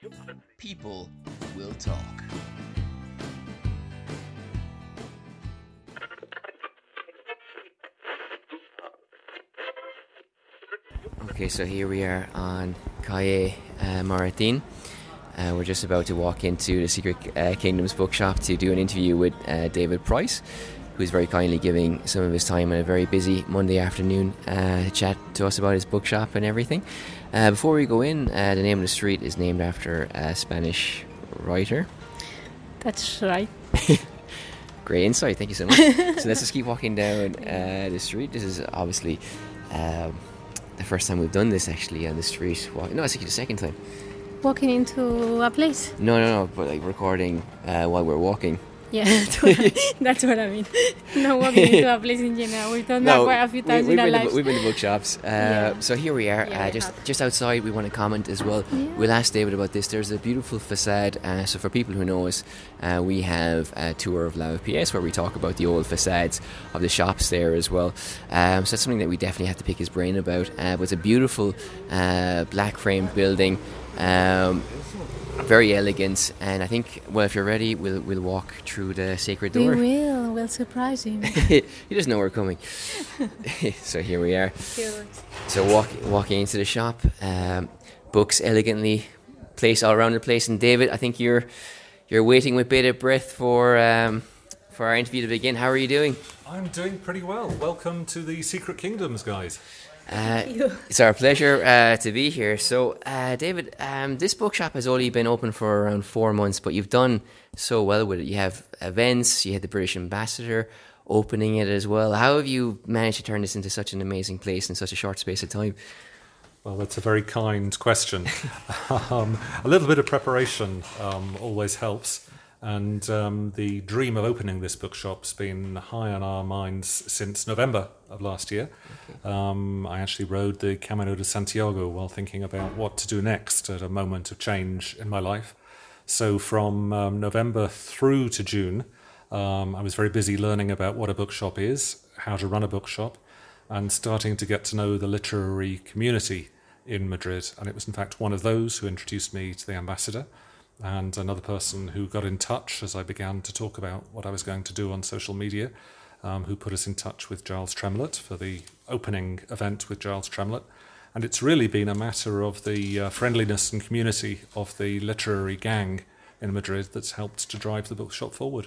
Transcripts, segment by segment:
People will talk. Okay, so here we are on Calle Maratin. We're just about to walk into the Secret Kingdoms bookshop to do an interview with David Price, who's very kindly giving some of his time on a very busy Monday afternoon to chat to us about his bookshop and everything. Before we go in, the name of the street is named after a Spanish writer. That's right. Great insight, thank you so much. So let's just keep walking down the street. This is obviously the first time we've done this actually on the street. No, it's actually the second time. Walking into a place? No, but like recording while we're walking. Yeah, that's what I mean. Not walking into a place in general. We've done that quite a few times in our lives. We've been to bookshops. So here we are, just outside. We want to comment as well. Yeah. We'll ask David about this. There's a beautiful facade. So for people who know us, we have a tour of La PS where we talk about the old facades of the shops there as well. So that's something that we definitely have to pick his brain about. But it's a beautiful black framed building. Very elegant, and I think, well, if you're ready, we'll walk through the sacred door. We'll surprise him. He doesn't know we're coming. So here we are. So walking into the shop, books elegantly placed all around the place. And David, I think you're waiting with bated breath for our interview to begin. How are you doing? I'm doing pretty well. Welcome to the Secret Kingdoms, guys. It's our pleasure to be here. So, David, this bookshop has only been open for around 4 months, but you've done so well with it. You have events, you had the British ambassador opening it as well. How have you managed to turn this into such an amazing place in such a short space of time? Well, that's a very kind question. A little bit of preparation always helps. And the dream of opening this bookshop's been high on our minds since November of last year. Okay. I actually rode the Camino de Santiago while thinking about what to do next at a moment of change in my life. So from November through to June, I was very busy learning about what a bookshop is, how to run a bookshop, and starting to get to know the literary community in Madrid. And it was in fact one of those who introduced me to the ambassador, and another person who got in touch as I began to talk about what I was going to do on social media, who put us in touch with Giles Tremlett for the opening event with Giles Tremlett. And it's really been a matter of the friendliness and community of the literary gang in Madrid that's helped to drive the bookshop forward.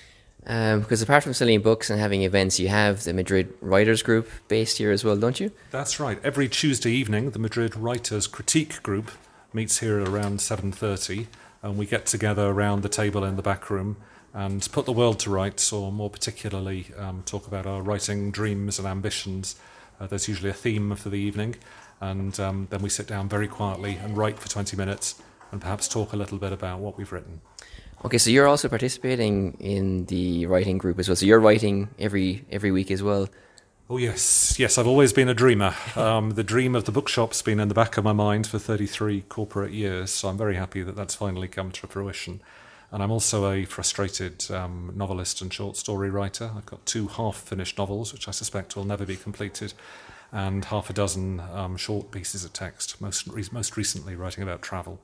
Because apart from selling books and having events, you have the Madrid Writers Group based here as well, don't you? That's right. Every Tuesday evening, the Madrid Writers Critique Group meets here at around 7:30. And we get together around the table in the back room and put the world to rights, or more particularly talk about our writing dreams and ambitions. There's usually a theme for the evening, and then we sit down very quietly and write for 20 minutes and perhaps talk a little bit about what we've written. Okay, so you're also participating in the writing group as well. So you're writing every week as well. Oh, yes, I've always been a dreamer. The dream of the bookshop's been in the back of my mind for 33 corporate years, so I'm very happy that that's finally come to fruition. And I'm also a frustrated novelist and short story writer. I've got 2 half-finished novels, which I suspect will never be completed, and half a dozen short pieces of text, most recently writing about travel.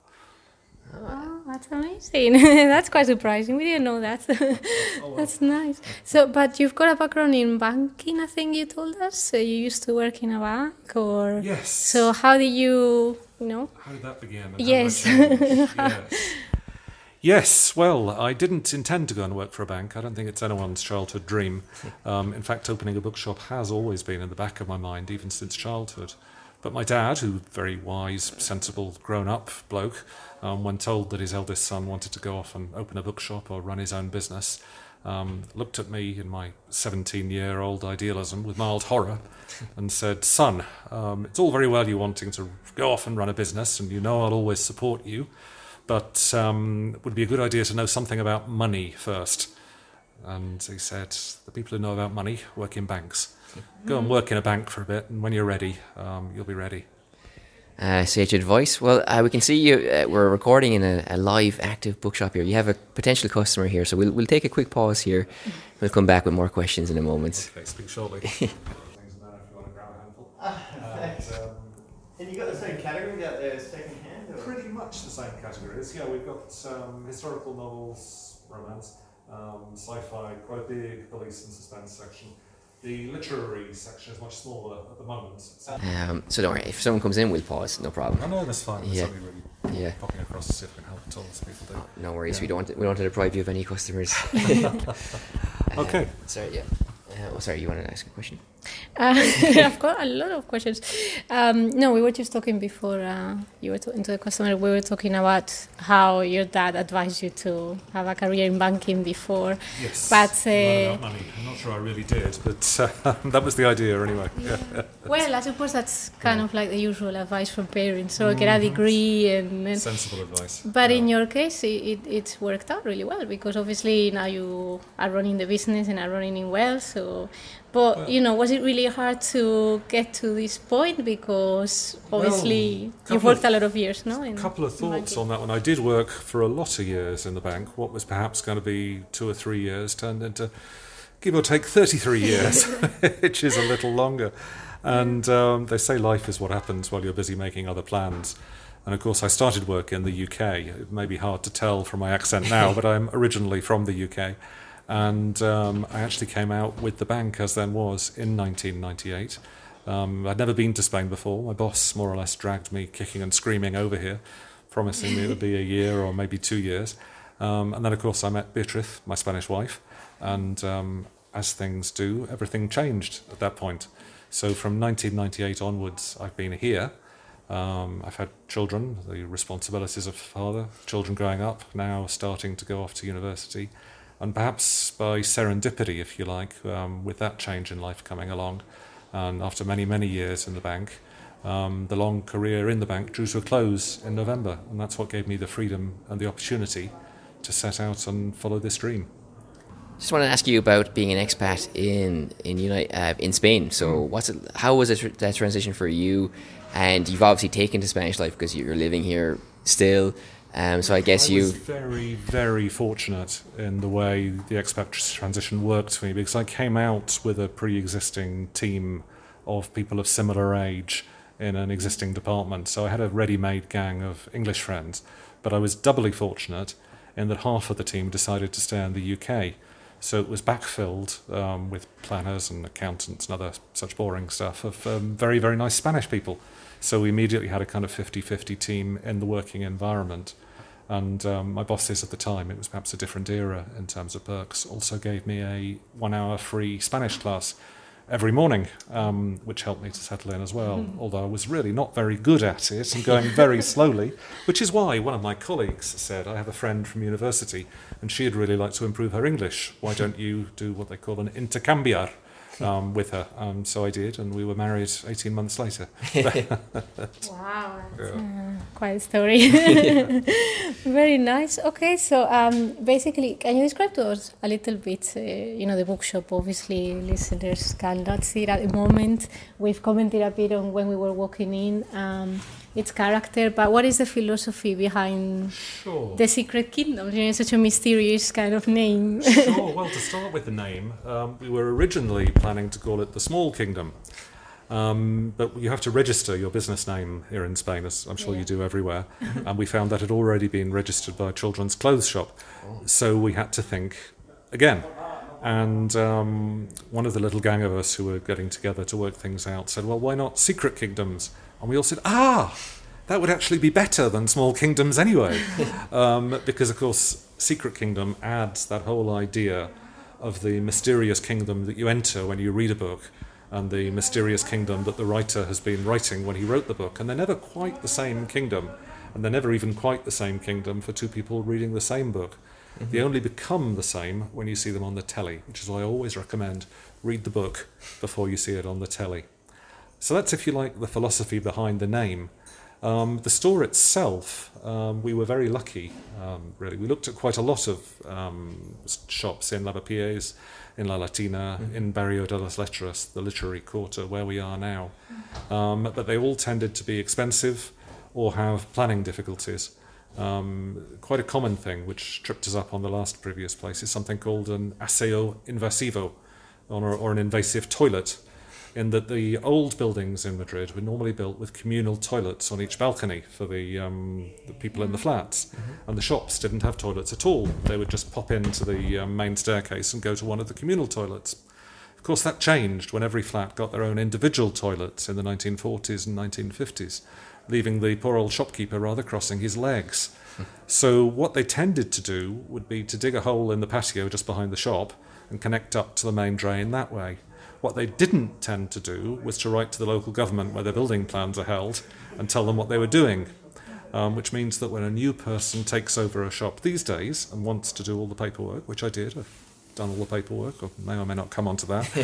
Oh, that's amazing. That's quite surprising. We didn't know that. That's nice. So, but you've got a background in banking, I think you told us. So you used to work in a bank, or? Yes. So how did you How did that begin? Yes. Yes, well, I didn't intend to go and work for a bank. I don't think it's anyone's childhood dream. In fact, opening a bookshop has always been in the back of my mind, even since childhood. But my dad, who very wise, sensible, grown-up bloke, when told that his eldest son wanted to go off and open a bookshop or run his own business, looked at me in my 17-year-old idealism with mild horror and said, "Son, it's all very well you wanting to go off and run a business, and you know I'll always support you, but it would be a good idea to know something about money first." And he said, "The people who know about money work in banks. Go and work in a bank for a bit, and when you're ready, you'll be ready." Sage advice. Well, we can see you. We're recording in a live, active bookshop here. You have a potential customer here, so we'll take a quick pause here. We'll come back with more questions in a moment. Okay, speak shortly. And you got the same category out there as second-hand? Or? Pretty much the same categories. Yeah, we've got historical novels, romance, sci-fi, quite a big police and suspense section. The literary section is much smaller at the moment. So don't worry, if someone comes in, we'll pause, no problem. Oh, no, that's fine. Yeah. It's only really popping across to see if we can help at all, as people do. Oh, no worries, we don't want to deprive you of any customers. Okay. Sorry, yeah. Sorry, you wanted to ask a question? I've got a lot of questions. No, we were just talking before you were talking to the customer. We were talking about how your dad advised you to have a career in banking before. Yes. But Not about money. I'm not sure I really did, but that was the idea anyway. Yeah. Well, I suppose that's kind of like the usual advice from parents. So get a degree and Sensible advice. But in your case, it's worked out really well because obviously now you are running the business and are running it well. So, but was it really hard to get to this point because obviously you've worked a lot of years, no? A couple of thoughts on that one. I did work for a lot of years in the bank. What was perhaps going to be 2 or 3 years turned into, give or take, 33 years, which is a little longer. And they say life is what happens while you're busy making other plans. And of course, I started work in the UK. It may be hard to tell from my accent now, but I'm originally from the UK. And I actually came out with the bank as then was in 1998. I'd never been to Spain before. My boss more or less dragged me kicking and screaming over here, promising me it would be a year or maybe 2 years. And then, of course, I met Beatriz, my Spanish wife. And as things do, everything changed at that point. So from 1998 onwards, I've been here. I've had children, the responsibilities of father, children growing up, now starting to go off to university. And perhaps by serendipity, if you like, with that change in life coming along, and after many, many years in the bank, the long career in the bank drew to a close in November. And that's what gave me the freedom and the opportunity to set out and follow this dream. Just want to ask you about being an expat in Spain. So, how was that transition for you? And you've obviously taken to Spanish life because you're living here still. So I guess I was very, very fortunate in the way the expat transition worked for me because I came out with a pre-existing team of people of similar age in an existing department. So I had a ready-made gang of English friends. But I was doubly fortunate in that half of the team decided to stay in the UK. So it was backfilled with planners and accountants and other such boring stuff of very, very nice Spanish people. So we immediately had a kind of 50-50 team in the working environment. And my bosses at the time, it was perhaps a different era in terms of perks, also gave me a 1 hour free Spanish class every morning, which helped me to settle in as well, although I was really not very good at it and going very slowly, which is why one of my colleagues said, I have a friend from university and she'd really like to improve her English. Why don't you do what they call an intercambiar with her? So I did, and we were married 18 months later. Wow, that's quite a story. Very nice. Okay, so basically, can you describe to us a little bit, the bookshop? Obviously, listeners cannot see it at the moment. We've commented a bit on when we were walking in, its character, but what is the philosophy behind the Secret Kingdom? It's such a mysterious kind of name. Sure, well, to start with the name, we were originally planning to call it the Small Kingdom. But you have to register your business name here in Spain, as I'm sure you do everywhere. And we found that had already been registered by a children's clothes shop. So we had to think again. And one of the little gang of us who were getting together to work things out said, well, why not Secret Kingdoms? And we all said, that would actually be better than Small Kingdoms anyway. Because, of course, Secret Kingdom adds that whole idea of the mysterious kingdom that you enter when you read a book, and the mysterious kingdom that the writer has been writing when he wrote the book. And they're never quite the same kingdom, and they're never even quite the same kingdom for two people reading the same book. Mm-hmm. They only become the same when you see them on the telly, which is why I always recommend read the book before you see it on the telly. So that's, if you like, the philosophy behind the name. The store itself, we were very lucky, really. We looked at quite a lot of shops in Lavapiés, in La Latina, in Barrio de las Letras, the literary quarter where we are now. But they all tended to be expensive or have planning difficulties. Quite a common thing, which tripped us up on the last previous place, is something called an aseo invasivo, or an invasive toilet. in that the old buildings in Madrid were normally built with communal toilets on each balcony for the people in the flats, and the shops didn't have toilets at all. They would just pop into the main staircase and go to one of the communal toilets. Of course, that changed when every flat got their own individual toilets in the 1940s and 1950s, leaving the poor old shopkeeper rather crossing his legs. So what they tended to do would be to dig a hole in the patio just behind the shop and connect up to the main drain that way. What they didn't tend to do was to write to the local government where their building plans are held and tell them what they were doing, which means that when a new person takes over a shop these days and wants to do all the paperwork, which I did, I've done all the paperwork, or may or may not come onto that,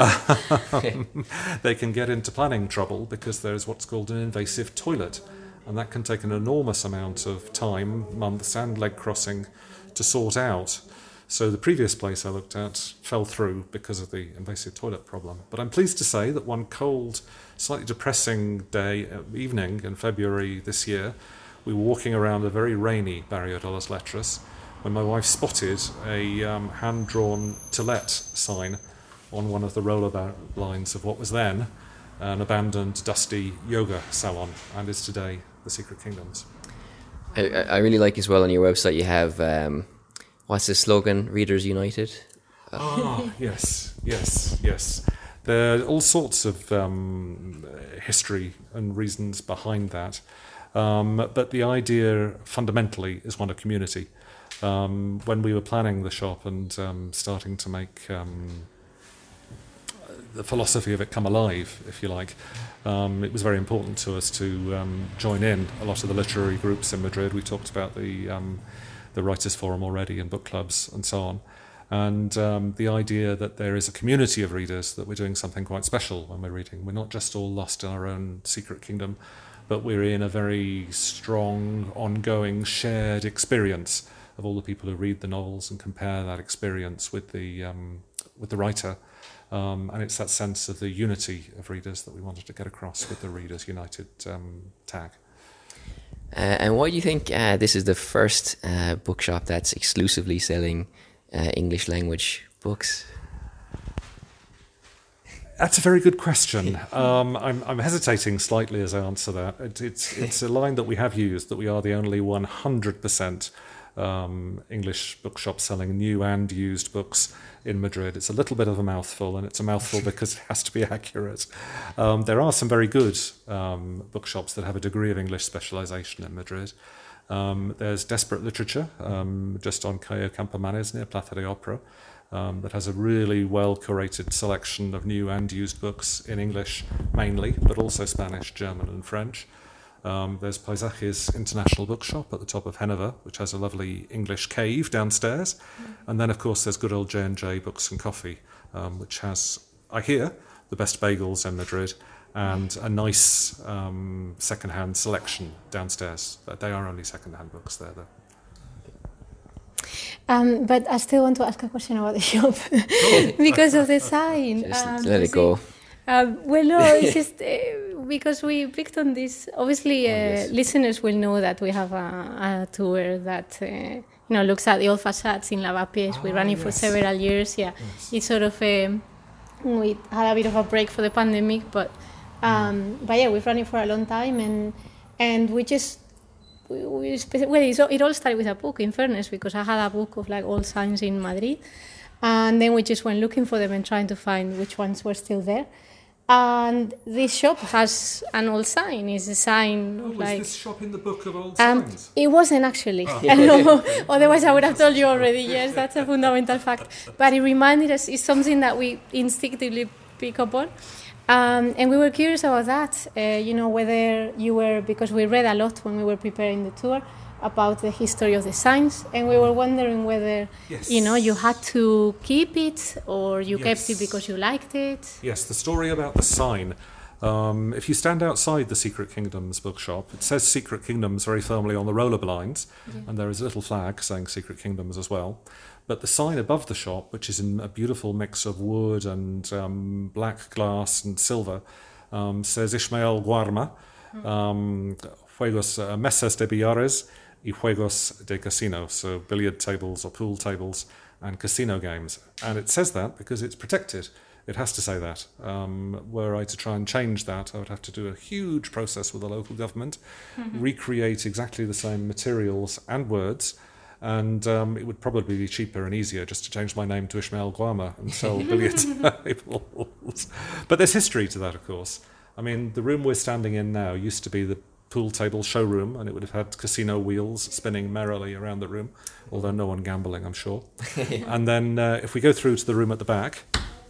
they can get into planning trouble because there's what's called an invasive toilet, and that can take an enormous amount of time, months and leg crossing to sort out. So the previous place I looked at fell through because of the invasive toilet problem. But I'm pleased to say that one cold, slightly depressing evening in February this year, we were walking around a very rainy Barrio de las Letras when my wife spotted a hand-drawn to let sign on one of the roller lines of what was then an abandoned, dusty yoga salon and is today the Secret Kingdoms. I really like as well on your website you have... what's the slogan? Readers United? Yes. There are all sorts of history and reasons behind that. But the idea fundamentally is one of community. When we were planning the shop and starting to make the philosophy of it come alive, if you like, it was very important to us to join in a lot of the literary groups in Madrid. We talked about the Writers' Forum already and book clubs and so on. And the idea that there is a community of readers, that we're doing something quite special when we're reading. We're not just all lost in our own secret kingdom, but we're in a very strong, ongoing, shared experience of all the people who read the novels and compare that experience with the writer. And it's that sense of the unity of readers that we wanted to get across with the Readers United tag. And why do you think this is the first bookshop that's exclusively selling English language books? That's a very good question. I'm hesitating slightly as I answer that. It's a line that we have used, that we are the only 100% English bookshop selling new and used books in Madrid. It's a little bit of a mouthful, and it's a mouthful because it has to be accurate. There are some very good bookshops that have a degree of English specialisation in Madrid. There's Desperate Literature, just on Calle Campomanes near Plaza de Opera, that has a really well-curated selection of new and used books in English mainly, but also Spanish, German and French. There's Paisajes International Bookshop at the top of Geneva, which has a lovely English cave downstairs. And then, of course, there's good old J&J Books and Coffee, which has, I hear, the best bagels in Madrid and a nice second-hand selection downstairs. They are only second-hand books there, though. But I still want to ask a question about the shop because of the sign. Just let it go. Well, no, it's just because we picked on this. Obviously, listeners will know that we have a tour that looks at the old facades in Lavapiés. We're running for several years. Yeah, it's sort of we had a bit of a break for the pandemic, but yeah, we've run it for a long time, and we just. It all started with a book, in fairness, because I had a book of like old signs in Madrid, and then we just went looking for them and trying to find which ones were still there. And this shop has an old sign. It's a sign was this shop in the book of old signs? It wasn't actually. No, otherwise I would have told you already. Yes, that's a fundamental fact. But it reminded us, it's something that we instinctively pick up on. And we were curious about that, whether you were, because we read a lot when we were preparing the tour about the history of the signs, and we were wondering whether, you had to keep it or you kept it because you liked it. Yes, the story about the sign. If you stand outside the Secret Kingdoms bookshop, it says Secret Kingdoms very firmly on the roller blinds, and there is a little flag saying Secret Kingdoms as well. But the sign above the shop, which is in a beautiful mix of wood and black glass and silver, says Ismael Guarma, Juegos Mesas de Billares y Juegos de Casino, so billiard tables or pool tables and casino games. And it says that because it's protected. It has to say that. Were I to try and change that, I would have to do a huge process with the local government, recreate exactly the same materials and words, and it would probably be cheaper and easier just to change my name to Ishmael Guama and sell billiard tables. But there's history to that, of course. I mean, the room we're standing in now used to be the pool table showroom, and it would have had casino wheels spinning merrily around the room, although no one gambling, I'm sure. And then if we go through to the room at the back,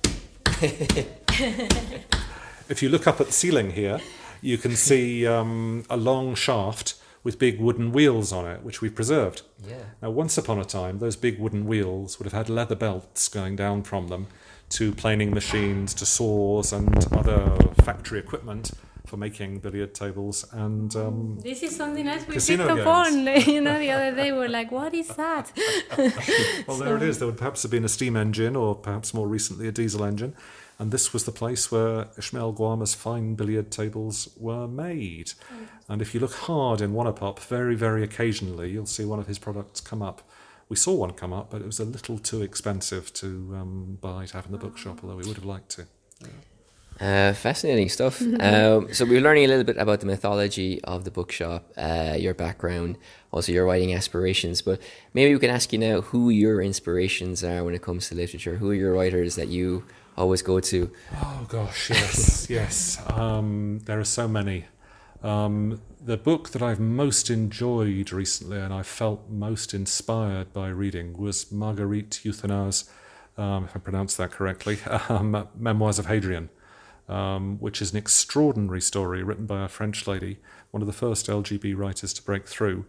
if you look up at the ceiling here, you can see a long shaft with big wooden wheels on it, which we've preserved. Yeah. Now, once upon a time, those big wooden wheels would have had leather belts going down from them to planing machines, to saws and other factory equipment for making billiard tables and this is something else we casino picked up on. games. The other day we're like, what is that? Well, there it is. There would perhaps have been a steam engine, or perhaps more recently a diesel engine, and this was the place where Ishmael Guama's fine billiard tables were made. And if you look hard in Wanapop, very, very occasionally, you'll see one of his products come up. We saw one come up, but it was a little too expensive to buy to have in the bookshop, although we would have liked to. Fascinating stuff. So we were learning a little bit about the mythology of the bookshop, your background, also your writing aspirations. But maybe we can ask you now who your inspirations are when it comes to literature. Who are your writers that you always go to? Oh gosh, yes, yes. There are so many. The book that I've most enjoyed recently and I felt most inspired by reading was Marguerite Yourcenar's, if I pronounced that correctly, Memoirs of Hadrian. Which is an extraordinary story written by a French lady, one of the first LGB writers to break through,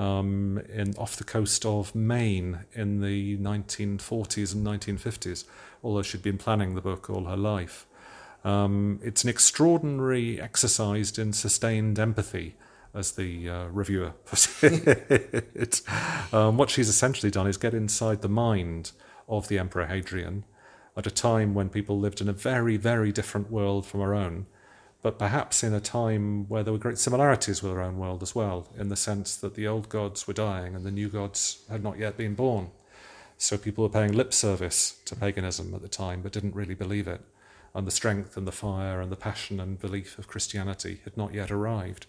off the coast of Maine in the 1940s and 1950s, although she'd been planning the book all her life. It's an extraordinary exercise in sustained empathy, as the reviewer put it. What she's essentially done is get inside the mind of the Emperor Hadrian, at a time when people lived in a very, very different world from our own, but perhaps in a time where there were great similarities with our own world as well, in the sense that the old gods were dying and the new gods had not yet been born. So people were paying lip service to paganism at the time, but didn't really believe it. And the strength and the fire and the passion and belief of Christianity had not yet arrived.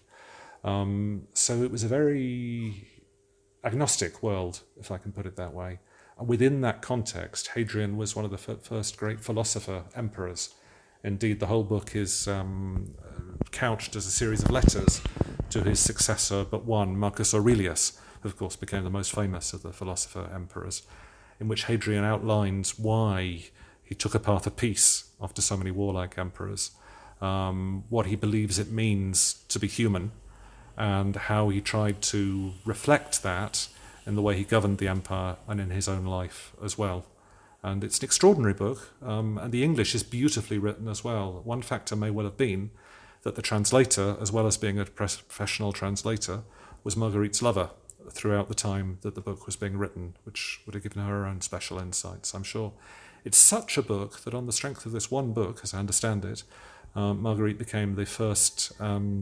So it was a very agnostic world, if I can put it that way. Within that context, Hadrian was one of the first great philosopher emperors. Indeed, the whole book is couched as a series of letters to his successor, but one, Marcus Aurelius, who of course became the most famous of the philosopher emperors, in which Hadrian outlines why he took a path of peace after so many warlike emperors, what he believes it means to be human, and how he tried to reflect that in the way he governed the empire and in his own life as well. And it's an extraordinary book, and the English is beautifully written as well. One factor may well have been that the translator, as well as being a professional translator, was Marguerite's lover throughout the time that the book was being written, which would have given her own special insights, I'm sure. It's such a book that on the strength of this one book, as I understand it, Marguerite became the first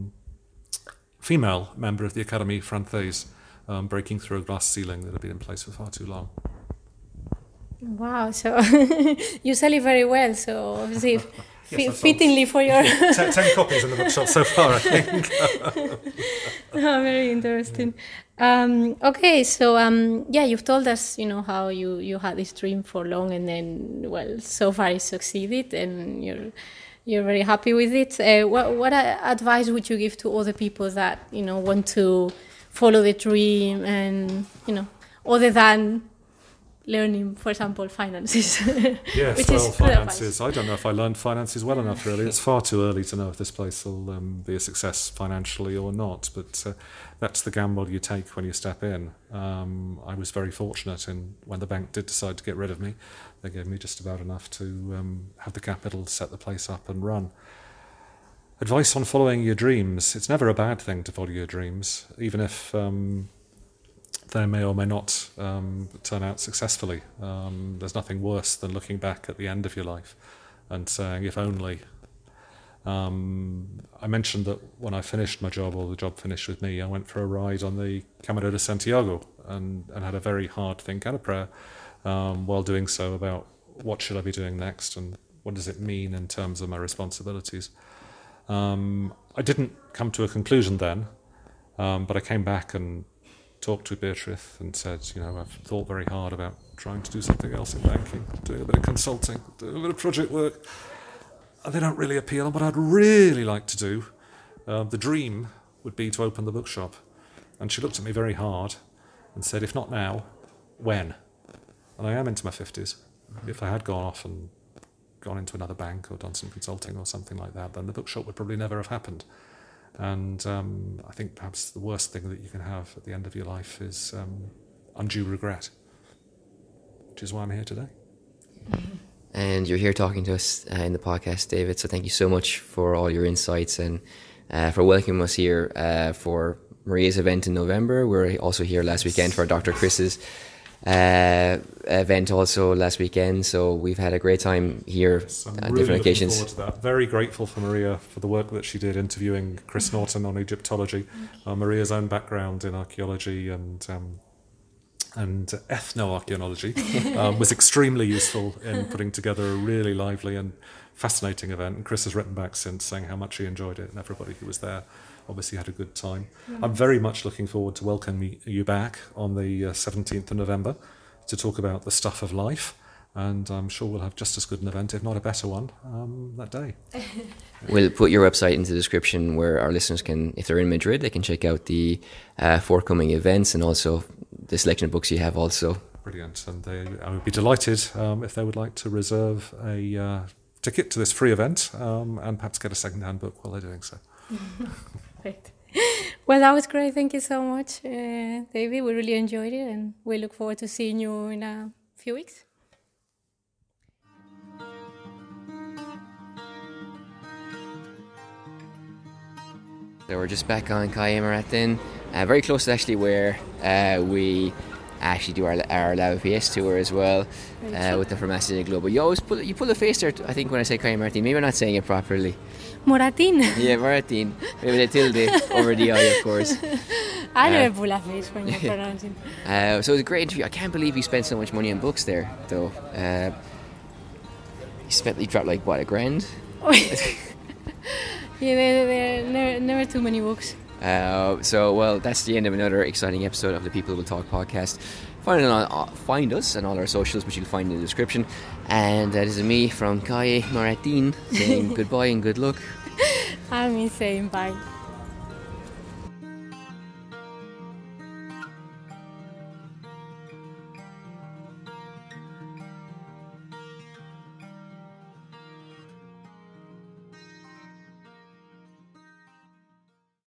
female member of the Académie Française, breaking through a glass ceiling that had been in place for far too long. Wow, so you sell it very well, so obviously Yes, fittingly for your... 10 copies in the bookshop so far, I think. Oh, very interesting. Okay, so you've told us, how you had this dream for long, and then, well, so far it succeeded, and you're very happy with it. What advice would you give to other people that want to follow the dream, and other than learning, for example, finances? Yes, which well, is finances. I don't know if I learned finances well enough, really. It's far too early to know if this place will be a success financially or not, but that's the gamble you take when you step in. I was very fortunate when the bank did decide to get rid of me. They gave me just about enough to have the capital to set the place up and run. Advice on following your dreams. It's never a bad thing to follow your dreams, even if they may or may not turn out successfully. There's nothing worse than looking back at the end of your life and saying, if only. I mentioned that when I finished my job, or the job finished with me, I went for a ride on the Camino de Santiago and had a very hard think and a prayer while doing so about what should I be doing next and what does it mean in terms of my responsibilities? I didn't come to a conclusion then, but I came back and talked to Beatrice and said, I've thought very hard about trying to do something else in banking, doing a bit of consulting, doing a bit of project work. And they don't really appeal. And what I'd really like to do, the dream would be to open the bookshop. And she looked at me very hard and said, if not now, when? And I am into my 50s. If I had gone off and gone into another bank or done some consulting or something like that, then the bookshop would probably never have happened. And I think perhaps the worst thing that you can have at the end of your life is undue regret, which is why I'm here today. And you're here talking to us in the podcast, David, so thank you so much for all your insights and for welcoming us here for Maria's event in November. We're also here last weekend for Dr. Chris's event also last weekend, so we've had a great time here on different occasions. Forward to that. Very grateful for Maria for the work that she did interviewing Chris Norton on Egyptology. Maria's own background in archaeology and ethnoarchaeology was extremely useful in putting together a really lively and fascinating event. And Chris has written back since saying how much he enjoyed it, and everybody who was there obviously had a good time. I'm very much looking forward to welcoming you back on the 17th of November to talk about the stuff of life, and I'm sure we'll have just as good an event, if not a better one, that day. We'll put your website into the description where our listeners can, if they're in Madrid, they can check out the forthcoming events and also the selection of books you have also. Brilliant. And I would be delighted if they would like to reserve a ticket to this free event and perhaps get a second-hand book while they're doing so. Great. Well, that was great. Thank you so much, David. We really enjoyed it, and we look forward to seeing you in a few weeks. So we're just back on Calle Marathon, very close to actually where we actually do our Lavapiés tour as well with the Farmacia del Globo. You always pull a face there, I think, when I say Calle Marathon. Maybe I'm not saying it properly. Moratín. Yeah, Moratín. Maybe the tilde over the I, of course. I never pull a face when you're pronouncing. So it was a great interview. I can't believe you spent so much money on books there, though. You dropped like, what, $1,000? Yeah, there are never too many books. Well, that's the end of another exciting episode of the People Will Talk podcast. Find us on all our socials, which you'll find in the description. And this is me from Calle Marathon saying goodbye and good luck. I'm saying bye.